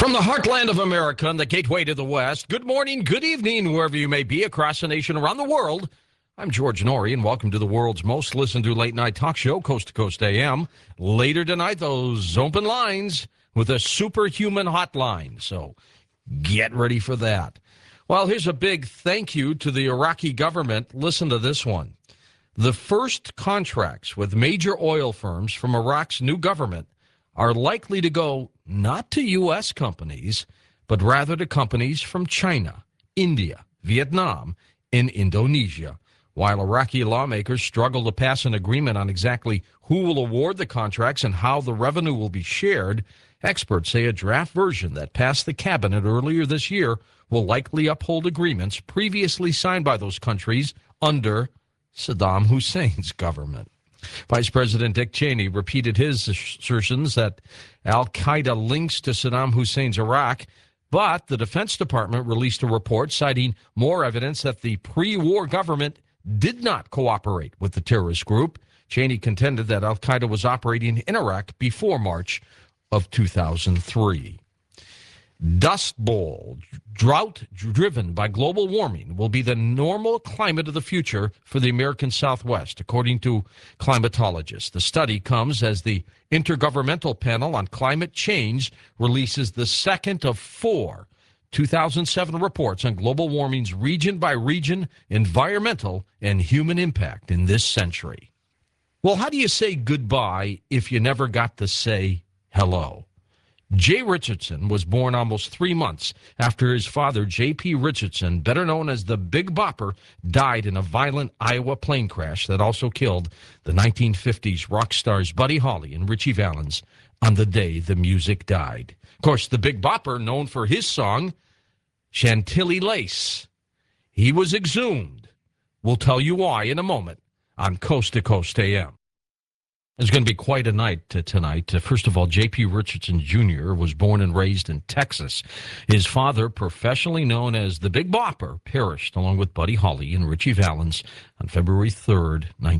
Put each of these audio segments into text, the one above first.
From the heartland of America and the gateway to the West, good morning, good evening, wherever you may be across the nation, around the world. I'm George Norrie, and welcome to the world's most listened to late-night talk show, Coast to Coast AM. Later tonight, those open lines with a superhuman hotline, so get ready for that. Well, here's a big thank you to the Iraqi government. Listen to this one. The first contracts with major oil firms from Iraq's new government are likely to go not to U.S. companies, but rather to companies from China, India, Vietnam, and Indonesia. While Iraqi lawmakers struggle to pass an agreement on exactly who will award the contracts and how the revenue will be shared, experts say a draft version that passed the cabinet earlier this year will likely uphold agreements previously signed by those countries under Saddam Hussein's government. Vice President Dick Cheney repeated his assertions that al-Qaeda links to Saddam Hussein's Iraq, but the Defense Department released a report citing more evidence that the pre-war government did not cooperate with the terrorist group. Cheney contended that al-Qaeda was operating in Iraq before March of 2003. Dust Bowl, drought driven by global warming, will be the normal climate of the future for the American Southwest, according to climatologists. The study comes as the Intergovernmental Panel on Climate Change releases the second of four 2007 reports on global warming's region-by-region environmental and human impact in this century. Well, how do you say goodbye if you never got to say hello? Jay Richardson was born almost 3 months after his father, J.P. Richardson, better known as the Big Bopper, died in a violent Iowa plane crash that also killed the 1950s rock stars Buddy Holly and Richie Valens on the day the music died. Of course, the Big Bopper, known for his song, Chantilly Lace. He was exhumed. We'll tell you why in a moment on Coast to Coast AM. It's going to be quite a night tonight. First of all, J.P. Richardson Jr. was born and raised in Texas. His father, professionally known as the Big Bopper, perished along with Buddy Holly and Richie Valens on February 3rd,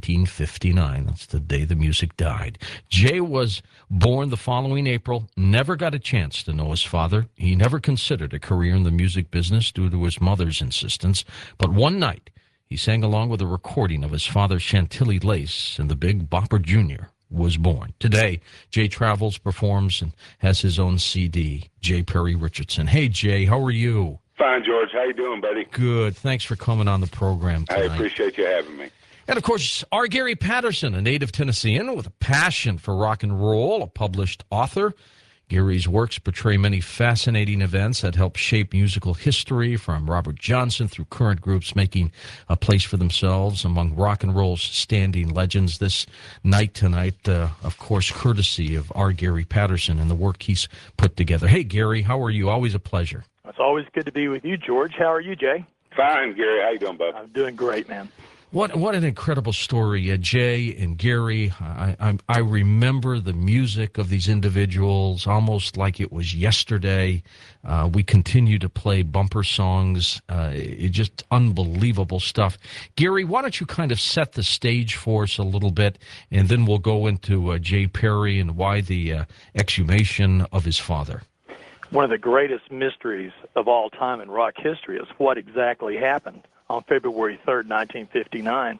1959. That's the day the music died. Jay was born the following April, never got a chance to know his father. He never considered a career in the music business due to his mother's insistence. But one night, he sang along with a recording of his father's Chantilly Lace, and the Big Bopper Jr. was born. Today, Jay travels, performs, and has his own CD, J. Perry Richardson. Hey, Jay, how are you? Fine, George. How you doing, buddy? Good. Thanks for coming on the program tonight. I appreciate you having me. And, of course, R. Gary Patterson, a native Tennessean with a passion for rock and roll, a published author. Gary's works portray many fascinating events that help shape musical history, from Robert Johnson through current groups making a place for themselves among rock and roll's standing legends. This night tonight, of course, courtesy of R. Gary Patterson and the work he's put together. Hey, Gary, how are you? Always a pleasure. It's always good to be with you, George. How are you, Jay? Fine, Gary. How you doing, bud? I'm doing great, man. What an incredible story, Jay and Gary. I remember the music of these individuals almost like it was yesterday. We continue to play bumper songs. It's just unbelievable stuff. Gary, why don't you kind of set the stage for us a little bit, and then we'll go into Jay Perry and why the exhumation of his father. One of the greatest mysteries of all time in rock history is what exactly happened on February 3rd, 1959.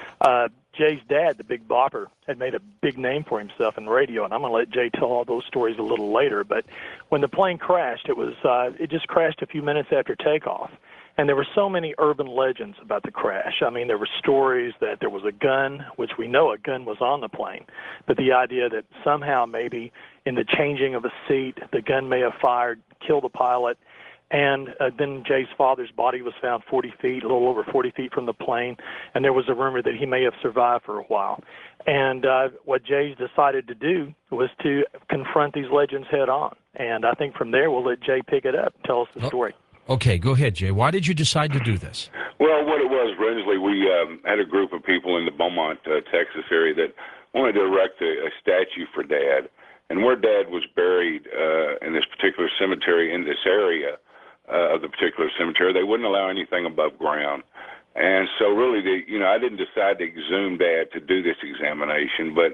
Jay's dad, the Big Bopper, had made a big name for himself in radio, and I'm going to let Jay tell all those stories a little later. But when the plane crashed, it just crashed a few minutes after takeoff. And there were so many urban legends about the crash. I mean, there were stories that there was a gun, which we know a gun was on the plane, but the idea that somehow maybe in the changing of a seat, the gun may have fired, killed the pilot. And then Jay's father's body was found 40 feet, a little over 40 feet from the plane, and there was a rumor that he may have survived for a while. And what Jay decided to do was to confront these legends head on. And I think from there, we'll let Jay pick it up, tell us the story. Okay, go ahead, Jay. Why did you decide to do this? Well, what it was, originally, we had a group of people in the Beaumont, Texas area that wanted to erect a statue for Dad. And where Dad was buried in this particular cemetery in this area of the particular cemetery, they wouldn't allow anything above ground. And so really, I didn't decide to exhume Dad to do this examination, but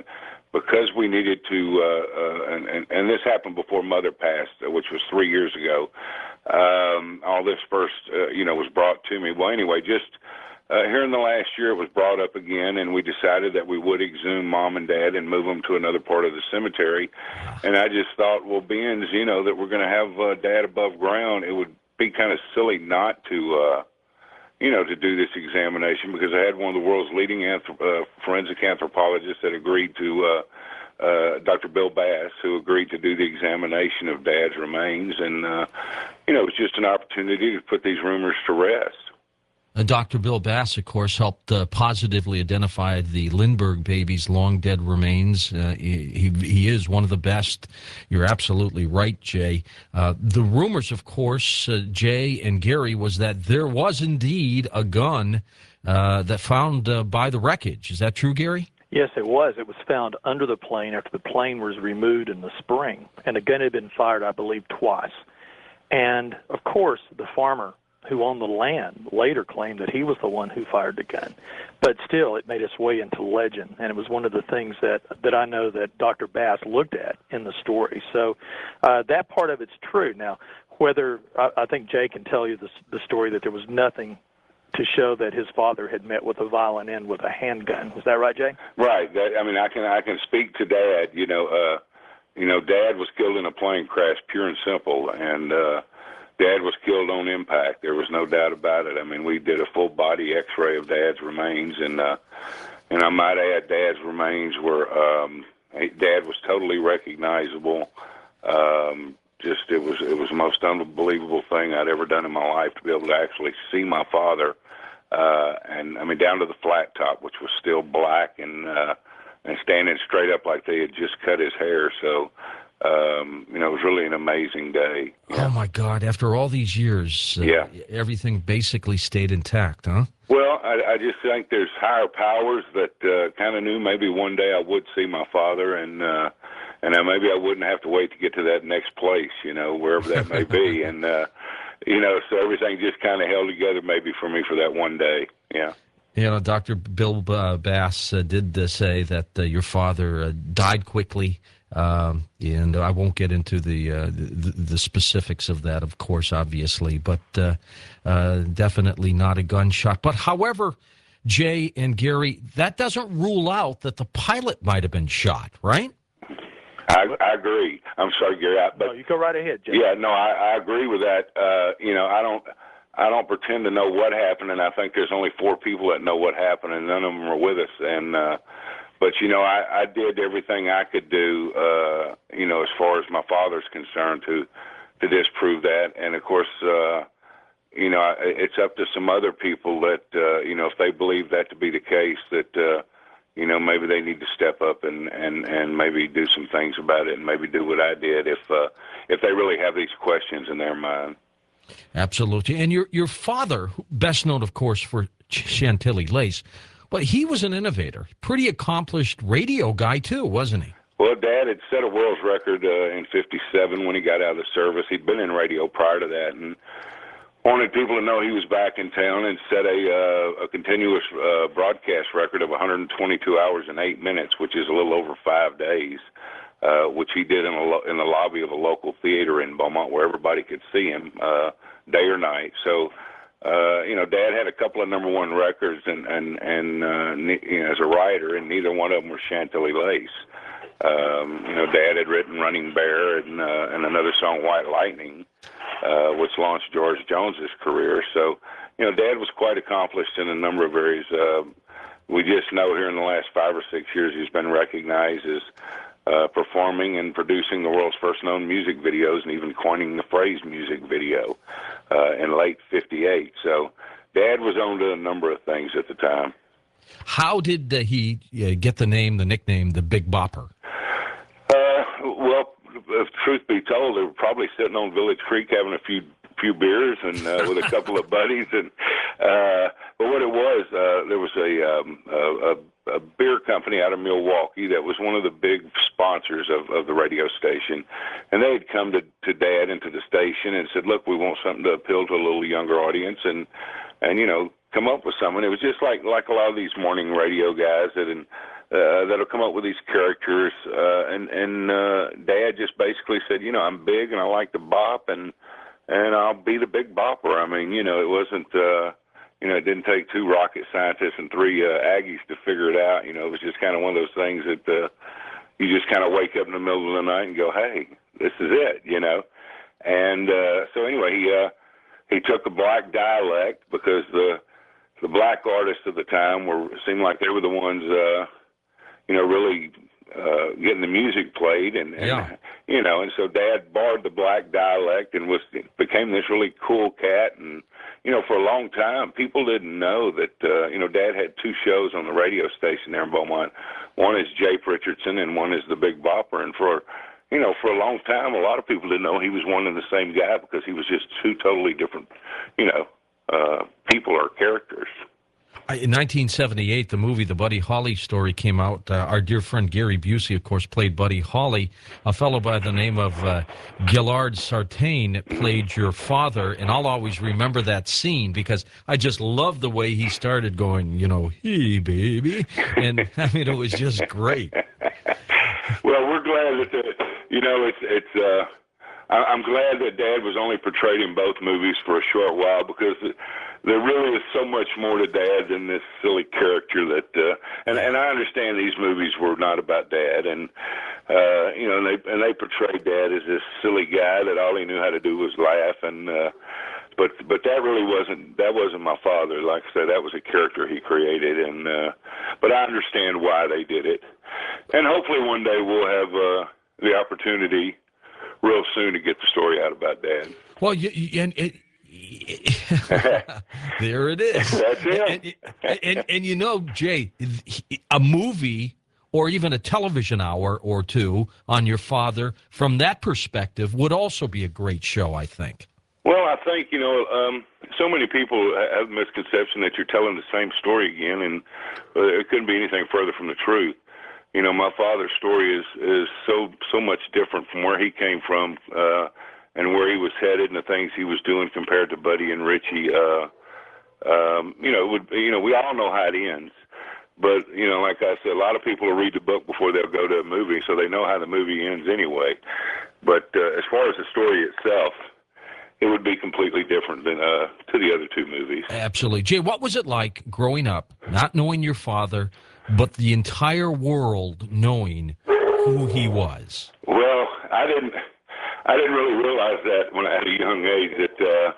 because we needed to, and this happened before Mother passed, which was 3 years ago. All this first, was brought to me. Well, anyway, just here in the last year, it was brought up again, and we decided that we would exhume Mom and Dad and move them to another part of the cemetery. And I just thought, well, being, that we're going to have Dad above ground, it would be kind of silly not to, to do this examination, because I had one of the world's leading forensic anthropologists that agreed to, Dr. Bill Bass, who agreed to do the examination of Dad's remains. And, it was just an opportunity to put these rumors to rest. Dr. Bill Bass, of course, helped positively identify the Lindbergh baby's long-dead remains. He is one of the best. You're absolutely right, Jay. The rumors, of course, Jay and Gary, was that there was indeed a gun that found by the wreckage. Is that true, Gary? Yes, it was. It was found under the plane after the plane was removed in the spring, and the gun had been fired, I believe, twice. And, of course, the farmer who owned the land later claimed that he was the one who fired the gun. But still, it made its way into legend, and it was one of the things that I know that Dr. Bass looked at in the story. So that part of it's true. Now, whether I think Jay can tell you the story that there was nothing to show that his father had met with a violent end with a handgun. Is that right, Jay? Right. I can speak to Dad. Dad was killed in a plane crash, pure and simple, and Dad was killed on impact. There was no doubt about it. I mean, we did a full body X-ray of Dad's remains, and I might add, Dad's remains were Dad was totally recognizable. It was the most unbelievable thing I'd ever done in my life, to be able to actually see my father, and I mean, down to the flat top, which was still black and standing straight up like they had just cut his hair. So, it was really an amazing day. Oh my God! After all these years, everything basically stayed intact, huh? Well, I just think there's higher powers that kind of knew maybe one day I would see my father, and maybe I wouldn't have to wait to get to that next place, wherever that may be. And, so everything just kind of held together maybe for me for that one day. Yeah. Dr. Bill Bass did say that your father died quickly, and I won't get into the specifics of that, of course, obviously, but definitely not a gunshot. But however, Jay and Gary, that doesn't rule out that the pilot might have been shot, right? I agree. I'm sorry, Gary. No, you go right ahead, Jay. Yeah, no, I agree with that. I don't pretend to know what happened, and I think there's only 4 people that know what happened, and none of them are with us. And but I did everything I could do, as far as my father's concerned, to disprove that. And of course, it's up to some other people that if they believe that to be the case, that maybe they need to step up and maybe do some things about it, and maybe do what I did if they really have these questions in their mind. Absolutely. And your father, best known, of course, for Chantilly Lace, but he was an innovator, pretty accomplished radio guy too, wasn't he? Well, Dad had set a world's record in '57 when he got out of the service. He'd been in radio prior to that, and wanted people to know he was back in town, and set a continuous broadcast record of 122 hours and 8 minutes, which is a little over 5 days, which he did in the lobby of a local theater in Beaumont, where everybody could see him day or night. So, Dad had a couple of #1 records, and as a writer, and neither one of them was Chantilly Lace. Dad had written Running Bear and another song, White Lightning, which launched George Jones's career. So, Dad was quite accomplished in a number of areas. We just know here in the last 5 or 6 years he's been recognized as performing and producing the world's first known music videos, and even coining the phrase music video in late '58. So Dad was on to a number of things at the time. How did he get the nickname, the Big Bopper? Well, if truth be told, they were probably sitting on Village Creek having a few beers and with a couple of buddies. And but what it was, there was a beer company out of Milwaukee that was one of the big sponsors of the radio station, and they had come to Dad and to the station and said, "Look, we want something to appeal to a little younger audience, and come up with something." It was just like a lot of these morning radio guys that that'll come up with these characters, and Dad just basically said, I'm big and I like to bop, and I'll be the big bopper. I mean, it wasn't, it didn't take two rocket scientists and three Aggies to figure it out. It was just kind of one of those things that you just kind of wake up in the middle of the night and go, hey, this is it, And so anyway, he took a black dialect because the black artists of the time seemed like they were the ones, really getting the music played, and and so Dad borrowed the black dialect and became this really cool cat. And for a long time, people didn't know that Dad had two shows on the radio station there in Beaumont. One is Jape Richardson, and one is the Big Bopper. And for a long time, a lot of people didn't know he was one and the same guy because he was just two totally different, people or characters. In 1978, the movie The Buddy Holly Story came out. Our dear friend Gary Busey, of course, played Buddy Holly. A fellow by the name of Gillard Sartain played your father, and I'll always remember that scene because I just love the way he started going, hey, baby. And, I mean, it was just great. Well, we're glad that, I'm glad that Dad was only portrayed in both movies for a short while because there really is so much more to Dad than this silly character that, and I understand these movies were not about Dad, and they portrayed Dad as this silly guy that all he knew how to do was laugh, and but that really wasn't my father. Like I said, that was a character he created, and but I understand why they did it, and hopefully one day we'll have the opportunity real soon to get the story out about Dad. Well, there it is. That's it. And Jay, a movie or even a television hour or two on your father from that perspective would also be a great show, I think. Well, I think, so many people have the misconception that you're telling the same story again, and it couldn't be anything further from the truth. My father's story is so much different from where he came from, and where he was headed and the things he was doing compared to Buddy and Richie. We all know how it ends. But, like I said, a lot of people will read the book before they'll go to a movie, so they know how the movie ends anyway. But as far as the story itself, it would be completely different than to the other two movies. Absolutely. Jay, what was it like growing up, not knowing your father, but the entire world knowing who he was? Well, I didn't really realize that when I had a young age that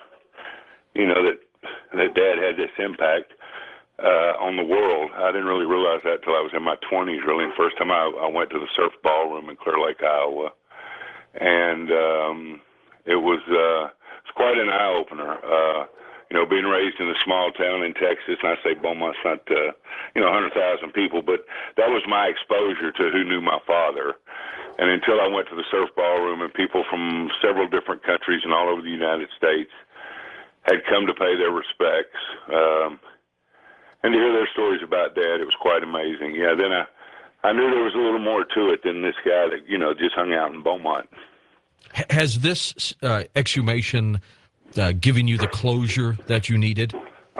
that Dad had this impact on the world. I didn't really realize that till I was in my 20s. Really, the first time I went to the Surf Ballroom in Clear Lake, Iowa, and it was quite an eye opener. Being raised in a small town in Texas, and I say Beaumont's not 100,000 people, but that was my exposure to who knew my father. And until I went to the Surf Ballroom and people from several different countries and all over the United States had come to pay their respects, and to hear their stories about Dad, it was quite amazing. Yeah, then I knew there was a little more to it than this guy that, just hung out in Beaumont. Has this exhumation given you the closure that you needed?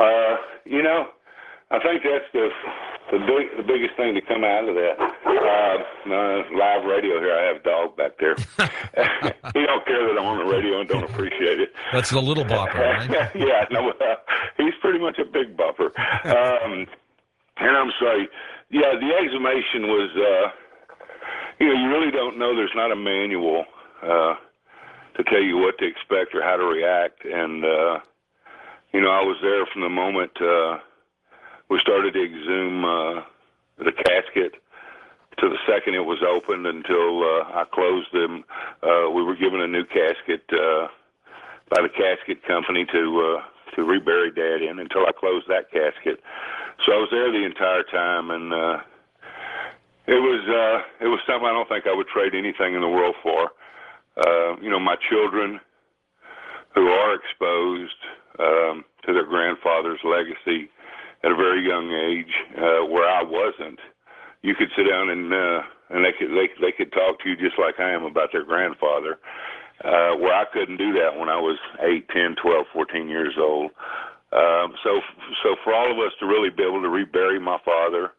I think that's the biggest thing to come out of that. Live radio here. I have a dog back there. He don't care that I'm on the radio and don't appreciate it. That's the little bopper, right? Yeah, no, he's pretty much a big bopper. And I'm sorry. Yeah, the exhumation was, you really don't know. There's not a manual to tell you what to expect or how to react. And, I was there from the moment we started to exhume the casket to the second it was opened until I closed them. We were given a new casket by the casket company to rebury Dad in until I closed that casket. So I was there the entire time, and it was something I don't think I would trade anything in the world for. My children who are exposed to their grandfather's legacy at a very young age, where I wasn't. You could sit down and they could talk to you just like I am about their grandfather, where I couldn't do that when I was 8, 10, 12, 14 years old. So for all of us to really be able to rebury my father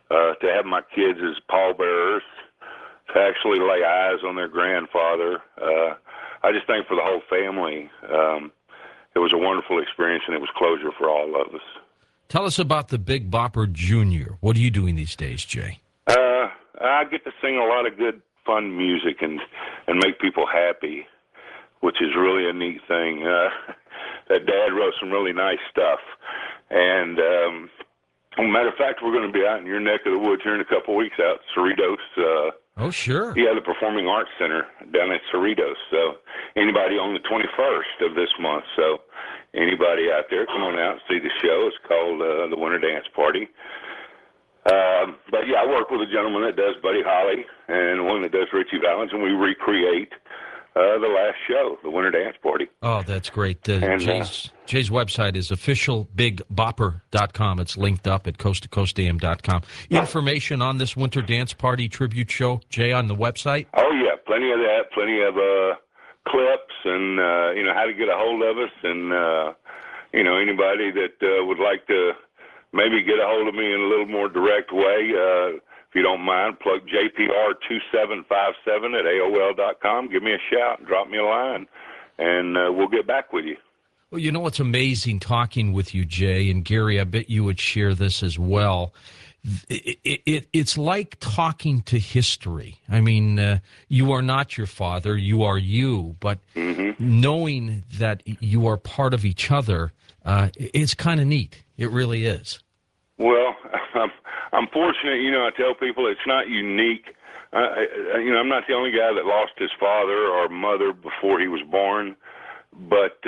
to have my kids as pallbearers, to actually lay eyes on their grandfather. I just think for the whole family, it was a wonderful experience, and it was closure for all of us. Tell us about the Big Bopper Jr. What are you doing these days, Jay? I get to sing a lot of good, fun music and make people happy, which is really a neat thing. That Dad wrote some really nice stuff. And matter of fact, we're going to be out in your neck of the woods here in a couple of weeks out at Cerritos. Oh, sure. Yeah, the Performing Arts Center down at Cerritos. So anybody on the 21st of this month. So anybody out there, come on out and see the show. It's called the Winter Dance Party. But yeah, I work with a gentleman that does Buddy Holly and one that does Richie Valens, and we recreate the last show, the Winter Dance Party. Oh, that's great. Jay's website is officialbigbopper.com. It's linked up at coasttocoastam.com. Information on this Winter Dance Party tribute show, Jay, on the website? Oh, yeah, plenty of that, plenty of clips and, how to get a hold of us and, anybody that would like to maybe get a hold of me in a little more direct way. If you don't mind, plug JPR2757 at AOL.com. Give me a shout and drop me a line, and we'll get back with you. Well, you know what's amazing talking with you, Jay, and Gary, I bet you would share this as well. It's like talking to history. I mean, you are not your father, you are you, but knowing that you are part of each other, it's kind of neat. It really is. Well, I'm fortunate, I tell people it's not unique. I'm not the only guy that lost his father or mother before he was born, but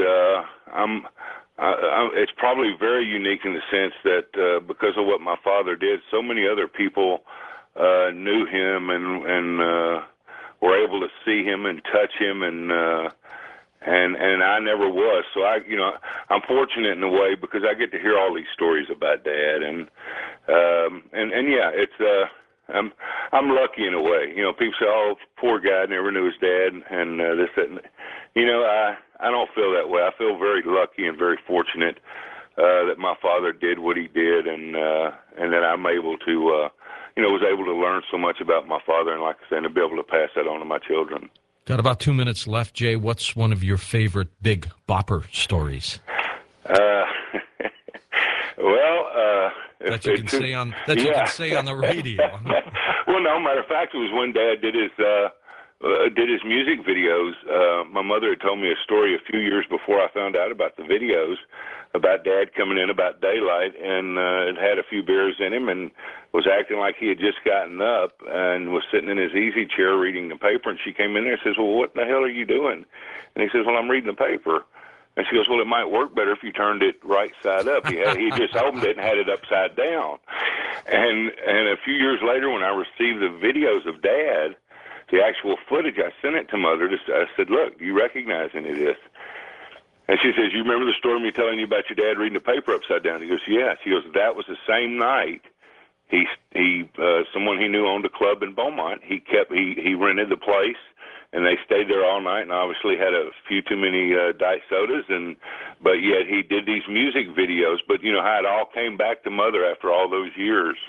it's probably very unique in the sense that because of what my father did, so many other people knew him and were able to see him and touch him, and I never was. So I'm fortunate in a way because I get to hear all these stories about Dad, and yeah, it's I'm lucky in a way. People say, "Oh, poor guy, never knew his dad," and this, that, and I don't feel that way. I feel very lucky and very fortunate that my father did what he did, and that I'm able to, was able to learn so much about my father, and like I said, to be able to pass that on to my children. Got about 2 minutes left, Jay. What's one of your favorite Big Bopper stories? That you can say on the radio. Well, no. Matter of fact, it was when Dad did his music videos. My mother had told me a story a few years before I found out about the videos about Dad coming in about daylight and had a few beers in him and was acting like he had just gotten up and was sitting in his easy chair reading the paper. And she came in there and says, "Well, what the hell are you doing?" And he says, "Well, I'm reading the paper." And she goes, "Well, it might work better if you turned it right side up." He just opened it and had it upside down. And a few years later, when I received the videos of Dad, the actual footage, I sent it to Mother. I said, "Look, do you recognize any of this?" And she says, "You remember the story me telling you about your dad reading the paper upside down?" He goes, "Yeah." She goes, "That was the same night. Someone he knew owned a club in Beaumont. He rented the place, and they stayed there all night, and obviously had a few too many diet sodas, but yet he did these music videos. But how it all came back to Mother after all those years,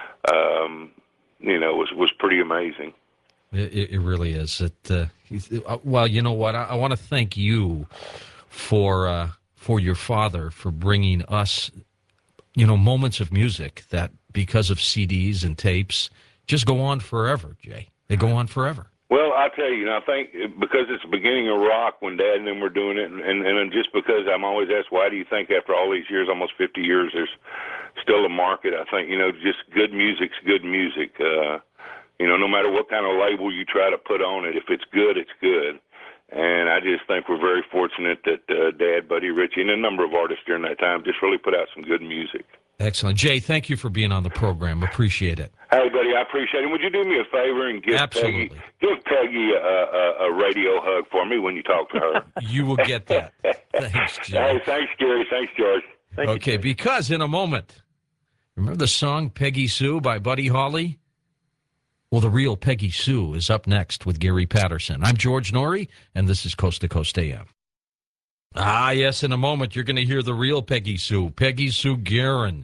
was pretty amazing." It really is. Well, you know what? I want to thank you for your father for bringing us, moments of music that, because of CDs and tapes, just go on forever, Jay. They go on forever. Well, I tell you, I think because it's the beginning of rock when Dad and them were doing it, and just because I'm always asked, why do you think after all these years, almost 50 years, there's still a market? I think, just good music's good music. No matter what kind of label you try to put on it, if it's good, it's good. And I just think we're very fortunate that Dad, Buddy, Richie, and a number of artists during that time just really put out some good music. Excellent. Jay, thank you for being on the program. Appreciate it. Hey, buddy, I appreciate it. Would you do me a favor and give Peggy a radio hug for me when you talk to her? You will get that. Thanks, Jay. Hey, thanks, Gary. Thanks, George. Okay, because in a moment, remember the song Peggy Sue by Buddy Holly? Well, the real Peggy Sue is up next with Gary Patterson. I'm George Norrie, and this is Coast to Coast AM. Ah, yes, in a moment, you're going to hear the real Peggy Sue Guerin.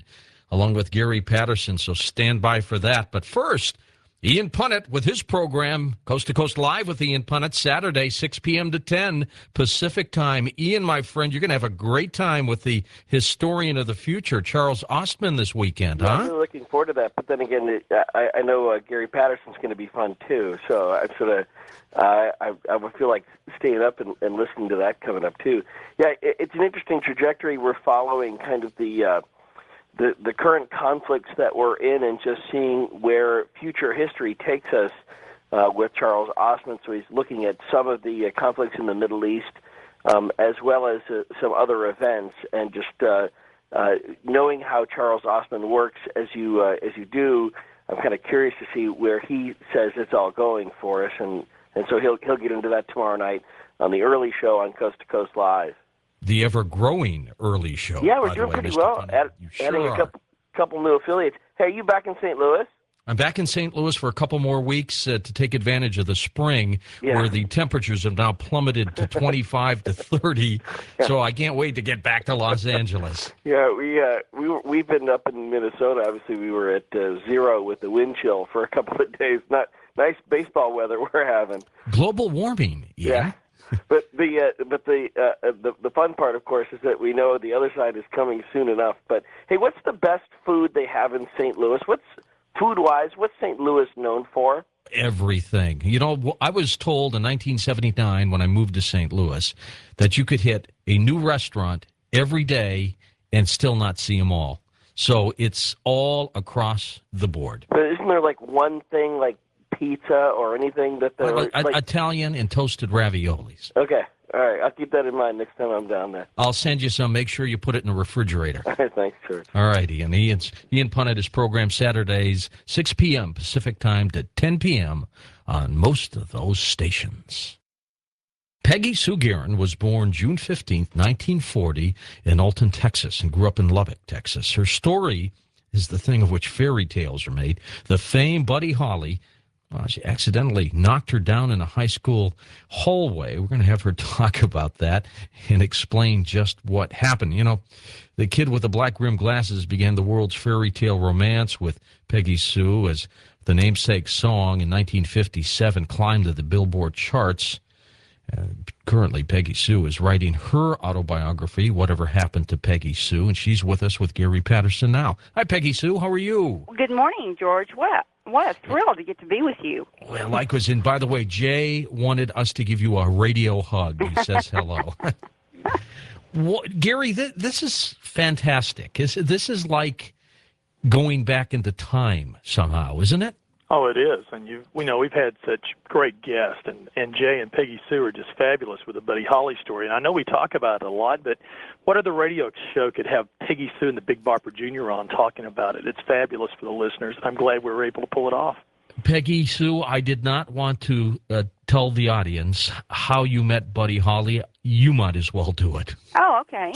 along with Gary Patterson, so stand by for that. But first, Ian Punnett with his program, Coast to Coast Live with Ian Punnett, Saturday, 6 p.m. to 10 Pacific time. Ian, my friend, you're going to have a great time with the historian of the future, Charles Ostman, this weekend, huh? I'm really looking forward to that. But then again, I know Gary Patterson's going to be fun, too. So I sort of, I would feel like staying up and listening to that coming up, too. Yeah, it's an interesting trajectory. We're following kind of the current conflicts that we're in and just seeing where future history takes us with Charles Ostman. So he's looking at some of the conflicts in the Middle East as well as some other events, and just knowing how Charles Ostman works as you do, I'm kind of curious to see where he says it's all going for us, and so he'll get into that tomorrow night on the early show on Coast to Coast Live. The ever-growing early show. Yeah, we're doing pretty well, adding a couple new affiliates. Hey, are you back in St. Louis? I'm back in St. Louis for a couple more weeks to take advantage of the spring, where the temperatures have now plummeted to 25 to 30. So I can't wait to get back to Los Angeles. Yeah, we've been up in Minnesota. Obviously, we were at 0 with the wind chill for a couple of days. Not nice baseball weather we're having. Global warming. Yeah. But the fun part, of course, is that we know the other side is coming soon enough. But hey, what's the best food they have in St. Louis? Food-wise, what's St. Louis known for? Everything. You know, I was told in 1979 when I moved to St. Louis that you could hit a new restaurant every day and still not see them all. So it's all across the board. But isn't there like one thing, like pizza or anything that they're like Italian and toasted raviolis? Okay. All right. I'll keep that in mind next time I'm down there. I'll send you some. Make sure you put it in the refrigerator. All right. Thanks, George. All right, Ian. Ian Punnett is program Saturdays, 6 p.m. Pacific time to 10 p.m. on most of those stations. Peggy Sue Guerin was born June 15th, 1940 in Alton, Texas, and grew up in Lubbock, Texas. Her story is the thing of which fairy tales are made. The famed Buddy Holly, she accidentally knocked her down in a high school hallway. We're going to have her talk about that and explain just what happened. You know, the kid with the black rimmed glasses began the world's fairy tale romance with Peggy Sue as the namesake song in 1957 climbed to the Billboard charts. Currently, Peggy Sue is writing her autobiography, Whatever Happened to Peggy Sue, and she's with us with Gary Patterson now. Hi, Peggy Sue. How are you? Good morning, George. What a thrill to get to be with you. Well, likewise. And by the way, Jay wanted us to give you a radio hug. He says hello. Gary, this is fantastic. This is like going back into time somehow, isn't it? Oh, it is, and we've had such great guests, and Jay and Peggy Sue are just fabulous with the Buddy Holly story. And I know we talk about it a lot, but what other radio show could have Peggy Sue and the Big Bopper Jr. on talking about it? It's fabulous for the listeners. I'm glad we were able to pull it off. Peggy Sue, I did not want to tell the audience how you met Buddy Holly. You might as well do it. Oh, okay.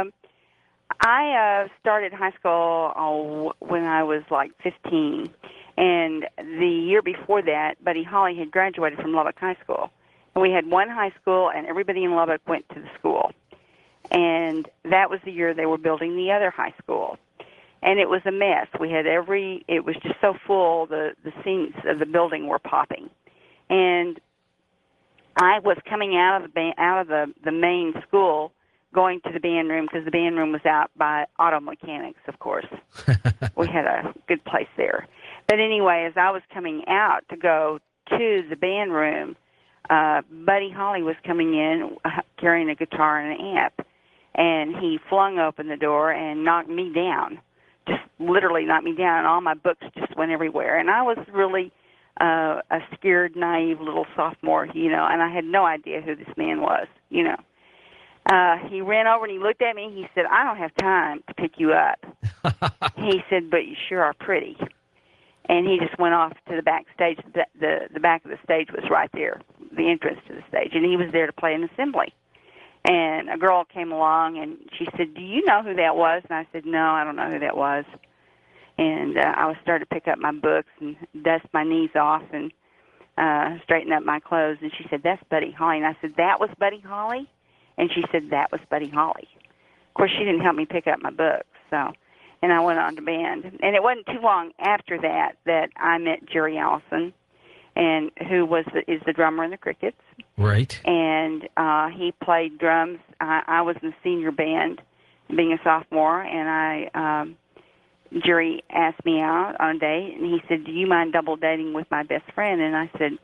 I started high school when I was like 15. And the year before that, Buddy Holly had graduated from Lubbock High School. And we had one high school, and everybody in Lubbock went to the school. And that was the year they were building the other high school. And it was a mess. It was just so full, the seats of the building were popping. And I was coming out of the main school, going to the band room, because the band room was out by auto mechanics, of course. We had a good place there. But anyway, as I was coming out to go to the band room, Buddy Holly was coming in carrying a guitar and an amp, and he flung open the door and knocked me down, just literally knocked me down, and all my books just went everywhere. And I was really a scared, naive little sophomore, and I had no idea who this man was, He ran over and he looked at me. He said, "I don't have time to pick you up." He said, "But you sure are pretty." And he just went off to the backstage. The back of the stage was right there, the entrance to the stage. And he was there to play an assembly. And a girl came along, and she said, "Do you know who that was?" And I said, "No, I don't know who that was." And I was starting to pick up my books and dust my knees off and straighten up my clothes. And she said, "That's Buddy Holly." And I said, "That was Buddy Holly?" And she said, "That was Buddy Holly." Of course, she didn't help me pick up my books. And and I went on to band. And it wasn't too long after that that I met Jerry Allison, and who is the drummer in the Crickets. Right. And he played drums. I was in the senior band, being a sophomore, and Jerry asked me out on a date, and he said, "Do you mind double dating with my best friend?" And I said,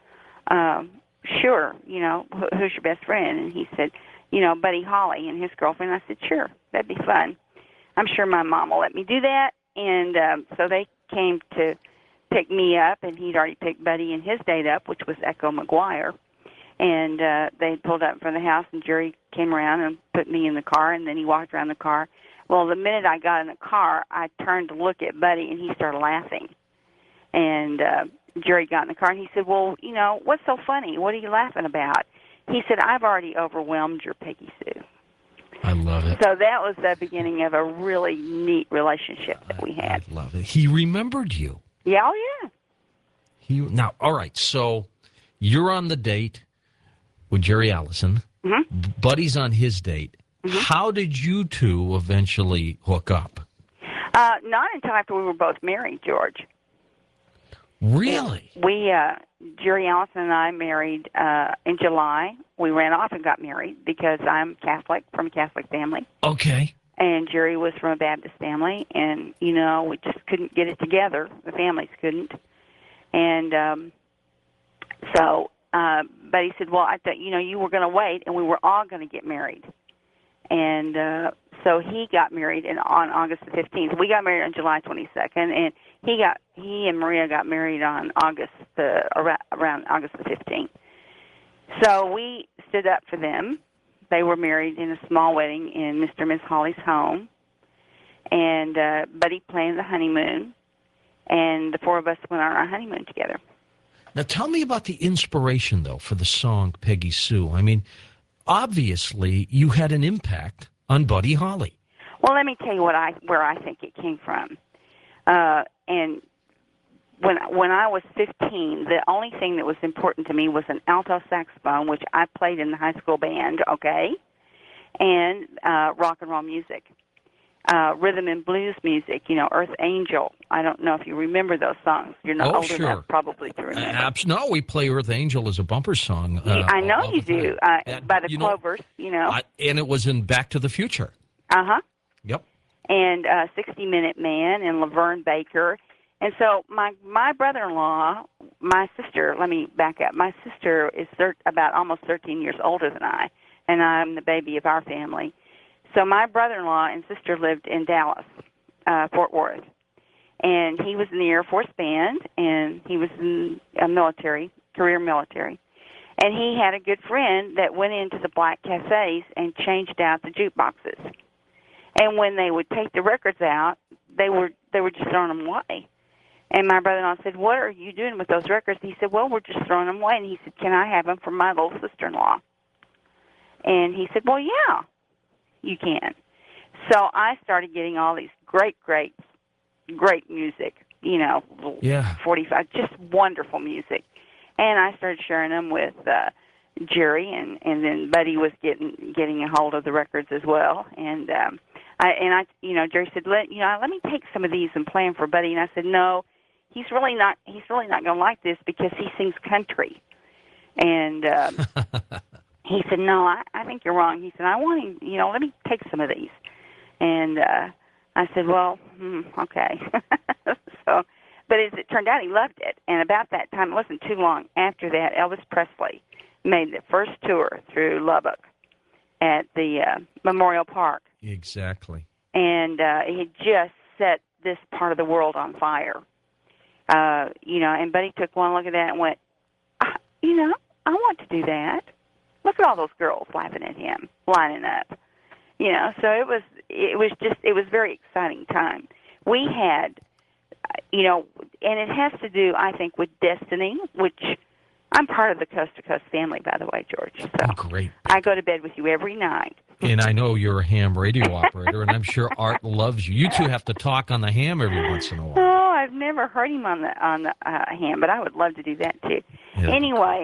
"Sure. Who's your best friend?" And he said, Buddy Holly and his girlfriend. I said, "Sure, that'd be fun. I'm sure my mom will let me do that." And so they came to pick me up, and he'd already picked Buddy and his date up, which was Echo McGuire. And they pulled up in front of the house, and Jerry came around and put me in the car, and then he walked around the car. Well, the minute I got in the car, I turned to look at Buddy, and he started laughing. And Jerry got in the car, and he said, "Well, what's so funny? What are you laughing about?" He said, "I've already overwhelmed your Peggy Sue." I love it. So that was the beginning of a really neat relationship that we had. I love it. He remembered you. Yeah, oh yeah. Now, all right, so you're on the date with Jerry Allison. Mm-hmm. Buddy's on his date. Mm-hmm. How did you two eventually hook up? Not until after we were both married, George. Really? We, Jerry Allison and I married in July. We ran off and got married because I'm Catholic, from a Catholic family. Okay. And Jerry was from a Baptist family, and, we just couldn't get it together. The families couldn't. And so Buddy said, "Well, I thought, you were going to wait, and we were all going to get married." And so he got married on August the 15th. We got married on July 22nd, and he and Maria got married on around August the 15th. So we stood up for them. They were married in a small wedding in Mr. and Ms. Holly's home, and Buddy planned the honeymoon, and the four of us went on our honeymoon together. Now, tell me about the inspiration, though, for the song Peggy Sue. I mean, obviously, you had an impact on Buddy Holly. Well, let me tell you where I think it came from. And when I was 15, the only thing that was important to me was an alto saxophone, which I played in the high school band, okay, and rock and roll music. Rhythm and blues music, Earth Angel. I don't know if you remember those songs. You're not old enough probably to remember. No, we play Earth Angel as a bumper song. I know you do, by the Clovers, and it was in Back to the Future. Uh-huh. Yep. And 60 Minute Man and Laverne Baker. And so my brother-in-law, my sister, let me back up. My sister is about almost 13 years older than I, and I'm the baby of our family. So my brother-in-law and sister lived in Dallas, Fort Worth. And he was in the Air Force Band, and he was in career military. And he had a good friend that went into the black cafes and changed out the jukeboxes. And when they would take the records out, they were just throwing them away. And my brother-in-law said, "What are you doing with those records?" And he said, "Well, we're just throwing them away." And he said, "Can I have them for my little sister-in-law?" And he said, "Well, yeah, you can." So I started getting all these great music, 45, just wonderful music. And I started sharing them with Jerry, and then Buddy was getting a hold of the records as well. And Jerry said, let me take some of these and play them for Buddy. And I said, "No, he's really not going to like this because he sings country." And he said, "No, I think you're wrong." He said, "I want him, let me take some of these." And I said, "Well, okay." So, but as it turned out, he loved it. And about that time, it wasn't too long after that, Elvis Presley made the first tour through Lubbock at the Memorial Park. Exactly. And he had just set this part of the world on fire. And Buddy took one look at that and went, I want to do that. Look at all those girls laughing at him, lining up. So it was a very exciting time. We had, and it has to do, I think, with destiny, which I'm part of the Coast to Coast family, by the way, George. So great. I go to bed with you every night. And I know you're a ham radio operator, and I'm sure Art loves you. You two have to talk on the ham every once in a while. Oh, I've never heard him on the ham, but I would love to do that too. Yeah. Anyway,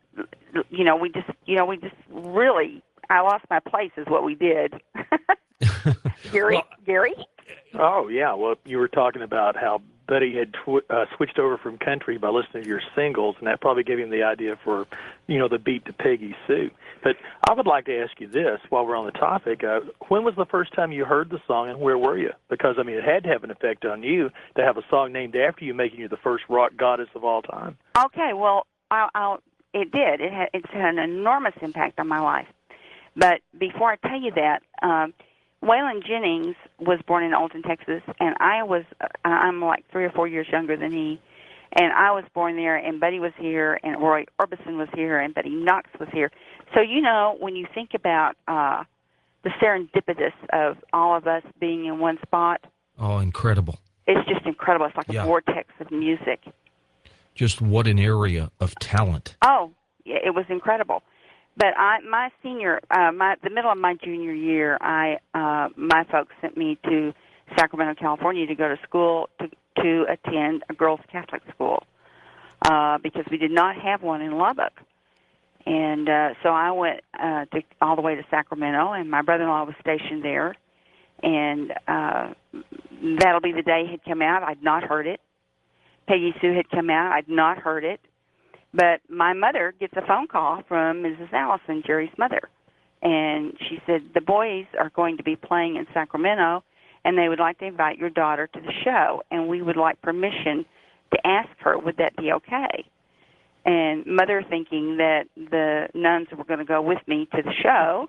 we just really, I lost my place is what we did. Gary? Oh, yeah. Well, you were talking about how Buddy had switched over from country by listening to your singles, and that probably gave him the idea for, the beat to Peggy Sue. But I would like to ask you this while we're on the topic. When was the first time you heard the song, and where were you? Because, it had to have an effect on you to have a song named after you, making you the first rock goddess of all time. Okay, well, it did. It's had an enormous impact on my life. But before I tell you that, Waylon Jennings was born in Alton, Texas, and I'm like 3 or 4 years younger than he, and I was born there, and Buddy was here, and Roy Orbison was here, and Buddy Knox was here. So, when you think about the serendipitous of all of us being in one spot. Oh, incredible. It's just incredible. It's like a vortex of music. Just what an area of talent. Oh, yeah, it was incredible. But the middle of my junior year, my folks sent me to Sacramento, California, to go to school to attend a girls' Catholic school because we did not have one in Lubbock, and so I went all the way to Sacramento, and my brother-in-law was stationed there, and That'll Be the Day had come out. I'd not heard it. Peggy Sue had come out. I'd not heard it. But my mother gets a phone call from Mrs. Allison, Jerry's mother, and she said, the boys are going to be playing in Sacramento, and they would like to invite your daughter to the show, and we would like permission to ask her, would that be okay? And Mother, thinking that the nuns were going to go with me to the show,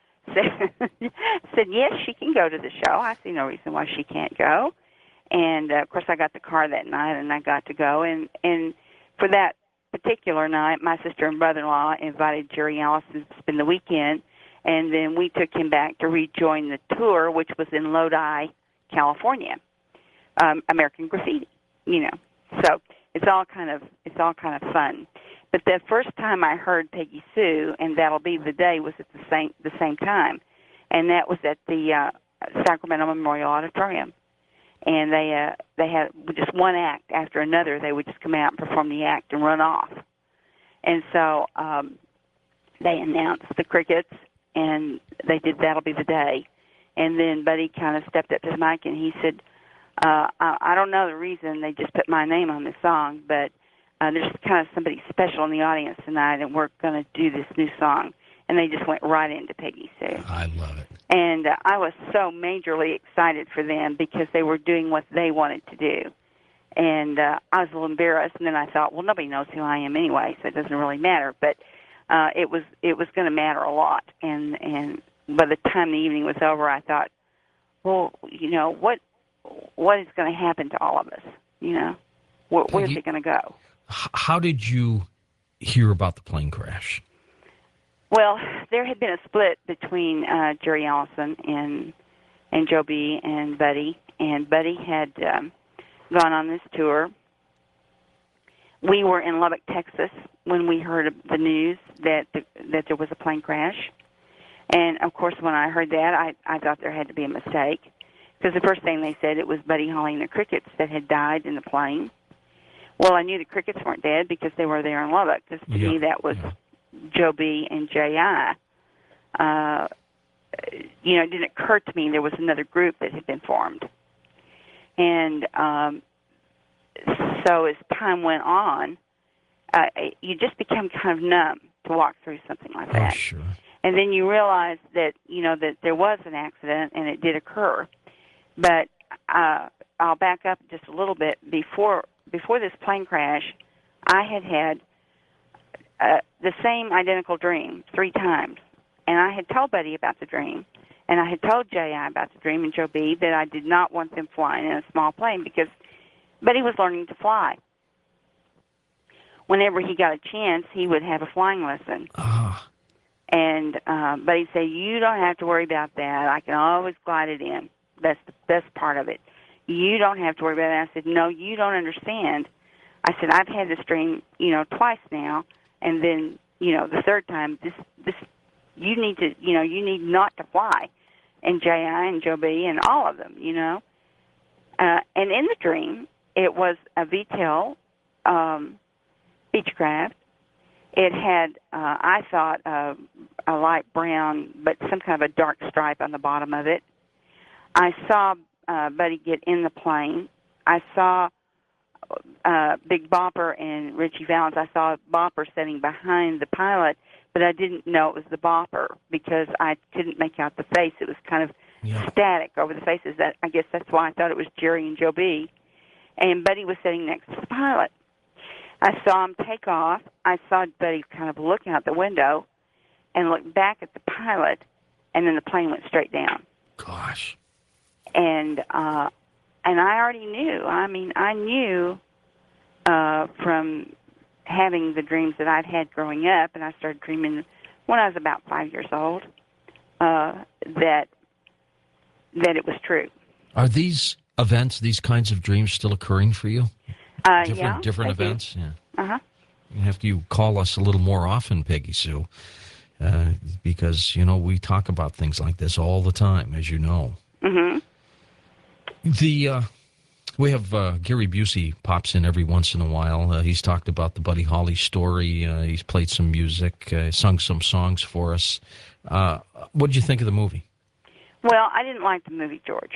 said, yes, she can go to the show. I see no reason why she can't go. And, of course, I got the car that night, and I got to go. And for that particular night, my sister and brother-in-law invited Jerry Allison to spend the weekend, and then we took him back to rejoin the tour, which was in Lodi, California, American Graffiti, So it's all kind of fun. But the first time I heard Peggy Sue and That'll Be the Day was at the same time, and that was at the Sacramento Memorial Auditorium. And they had just one act after another. They would just come out and perform the act and run off. And so they announced the Crickets, and they did That'll Be the Day. And then Buddy kind of stepped up to the mic, and he said, I don't know the reason they just put my name on this song, but there's kind of somebody special in the audience tonight, and we're going to do this new song. And they just went right into Peggy Sue. I love it. And I was so majorly excited for them because they were doing what they wanted to do. And I was a little embarrassed, and then I thought, well, nobody knows who I am anyway, so it doesn't really matter. But it was going to matter a lot. And by the time the evening was over, I thought, well, what is going to happen to all of us? Where's it going to go? How did you hear about the plane crash? Well, there had been a split between Jerry Allison and Joe B. and Buddy had gone on this tour. We were in Lubbock, Texas, when we heard the news that there was a plane crash. And, of course, when I heard that, I thought there had to be a mistake, because the first thing they said, it was Buddy Holly and the Crickets that had died in the plane. Well, I knew the Crickets weren't dead because they were there in Lubbock, because to me that was Joe B. and J.I. It didn't occur to me there was another group that had been formed. And so as time went on, you just become kind of numb to walk through something like that. Oh, sure. And then you realize that, that there was an accident and it did occur. But I'll back up just a little bit. Before this plane crash, I had the same identical dream 3 times. And I had told Buddy about the dream, and I had told J.I. about the dream and Joe B. that I did not want them flying in a small plane because Buddy was learning to fly. Whenever he got a chance, he would have a flying lesson. And Buddy said, you don't have to worry about that. I can always glide it in. That's the best part of it. You don't have to worry about it. I said, no, you don't understand. I said, I've had this dream, twice now. And then, the third time, this, you need to, you need not to fly. And J.I. and Joe B. and all of them, And in the dream, it was a V-tail Beechcraft. It had, I thought, a light brown, but some kind of a dark stripe on the bottom of it. I saw Buddy get in the plane. I saw Big Bopper and Richie Valens. I saw Bopper sitting behind the pilot, but I didn't know it was the Bopper because I couldn't make out the face. It was kind of static over the faces. I guess that's why I thought it was Jerry and Joe B. And Buddy was sitting next to the pilot. I saw him take off. I saw Buddy kind of look out the window and look back at the pilot, and then the plane went straight down. Gosh. And I already knew. I mean, I knew from having the dreams that I'd had growing up, and I started dreaming when I was about 5 years old, that it was true. Are these events, these kinds of dreams, still occurring for you? Different events? Yeah. Uh-huh. You have to call us a little more often, Peggy Sue, because, we talk about things like this all the time, as you know. Mm-hmm. We have Gary Busey pops in every once in a while. He's talked about the Buddy Holly story. He's played some music, sung some songs for us. What did you think of the movie? Well, I didn't like the movie, George.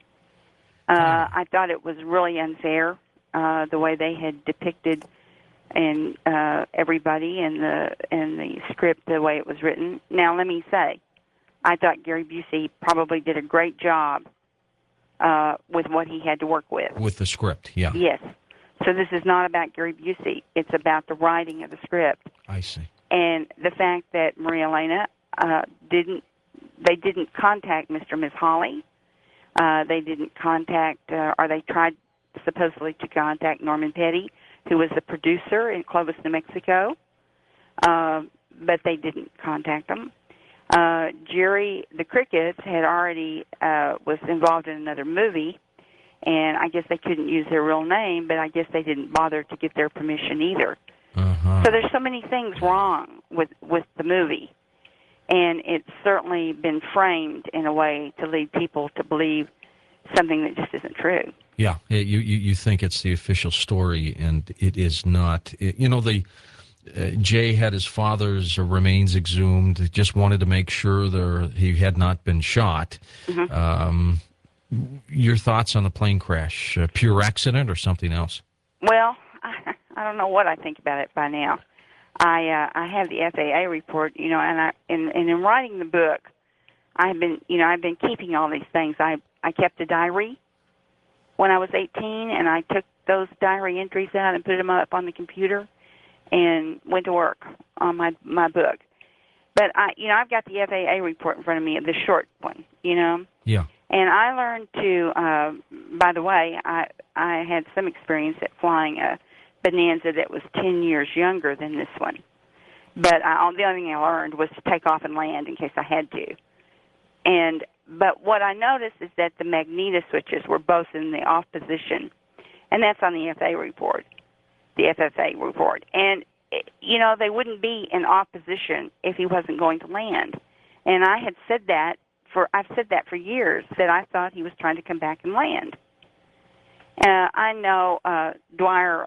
I thought it was really unfair, the way they had depicted and everybody and the script, the way it was written. Now, let me say, I thought Gary Busey probably did a great job with what he had to work with. With the script, yeah. Yes. So this is not about Gary Busey. It's about the writing of the script. I see. And the fact that Maria Elena didn't contact Mr. and Ms. Holly. They didn't contact, or they tried supposedly to contact Norman Petty, who was the producer in Clovis, New Mexico, but they didn't contact him. Jerry the Crickets had already was involved in another movie, and I guess they couldn't use their real name, but I guess they didn't bother to get their permission either. Uh-huh. So there's so many things wrong with the movie, and it's certainly been framed in a way to lead people to believe something that just isn't true. Yeah, you think it's the official story, and it is not. Jay had his father's remains exhumed, just wanted to make sure he had not been shot. Mm-hmm. Your thoughts on the plane crash? Pure accident or something else? Well, I don't know what I think about it by now. I have the FAA report, and in writing the book, I've been keeping all these things. I kept a diary when I was 18, and I took those diary entries out and put them up on the computer and went to work on my book. But I've got the FAA report in front of me, the short one, Yeah. And I learned to, by the way, I had some experience at flying a Bonanza that was 10 years younger than this one. But the only thing I learned was to take off and land in case I had to. But what I noticed is that the magneto switches were both in the off position, and that's on the FAA report, the FFA report. And, they wouldn't be in off position if he wasn't going to land. And I've said that for years, that I thought he was trying to come back and land. I know Dwyer,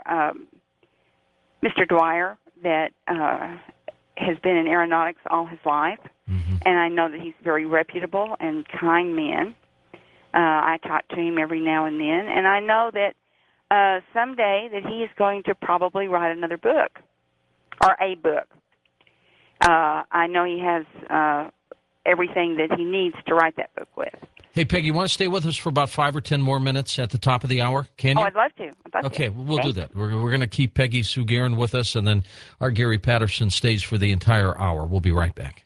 Mr. Dwyer, that has been in aeronautics all his life, mm-hmm. and I know that he's very reputable and kind man. I talk to him every now and then, and I know that someday that he is going to probably write another book, or a book. I know he has everything that he needs to write that book with. Hey, Peggy, you want to stay with us for about 5 or 10 more minutes at the top of the hour? Can you? Oh, I'd love to. Okay, we'll do that. We're going to keep Peggy Sue Guerin with us, and then our Gary Patterson stays for the entire hour. We'll be right back.